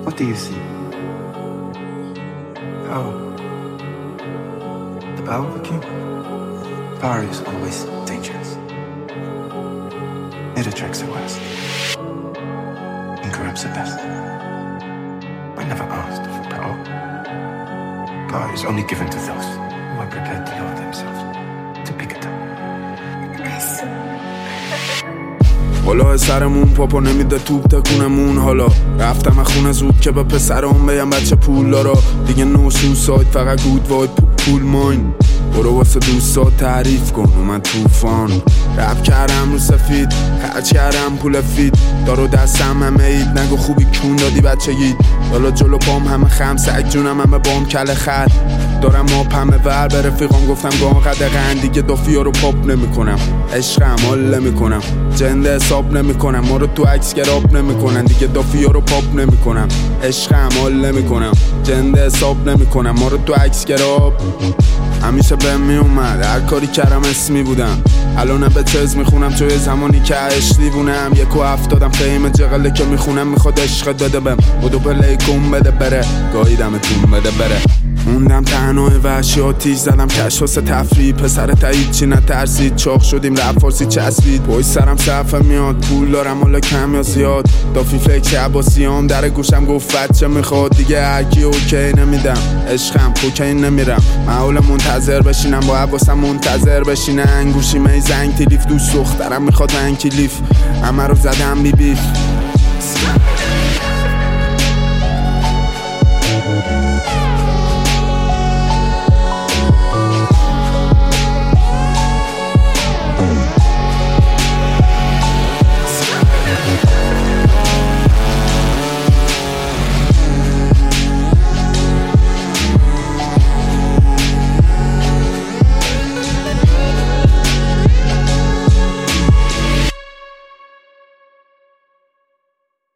What do you see? Oh, the power of a king. Power is always dangerous. It attracts the West and corrupts the best. I never asked for power. Power is only given to those who are prepared to love themselves, to pick it up. بالا سرمون پاپا نمیده توپ تکونمون. حالا رفتم خونه زود که به پسرم بگم بچه پول دارا دیگه نو سوساید فقط گود واید پول ماین. برو واسه دوستات تعریف کن و من توفان رپ کردم رو سفید خرج کردم پول فید دارو دستم همه اید نگو خوبی کون دادی بچگید حالا جلو پام همه خمسک جونم همه بام کل خط دارم ما همه ور به رفیقام گفتم گام قدقن دیگه دافیا رو پاپ نمی کنم عشقم حال نمی کنم جنده حساب نمی کنم ما رو تو عکس گراب نمی کنن دیگه دافیا رو پاپ نمی کنم عشقم حال نمی کنم جنده حساب نمی کنم ما رو تو عکس گراب همیشه بهم می اومد هر کاری کردم اسمی بودم الانم به چیز میخونم توی زمانی که عشق دیوونم 1.70 فیم جغله که میخونم میخواد عشق داده بهم بودو پلی کن بده بره گاهی دمتون بده بره موندم تنهای وحشی آتیش زدم کش واسه تفریح پسر تایید چی نترسید چاق شدیم رپ فارسی چسبید پای سرم صفحه میاد پول دارم حالا کم یا زیاد دافی فکر عباسیام در گوشم گفت بچه میخواد دیگه هرکی اوکی نمیدم عشقم کوکین نمیرم معول منتظر بشینم با عباسم منتظر بشینن گوشیمه زنگ تلیف دوست دخترم میخواد من کلیف همه رو زدم بی بیف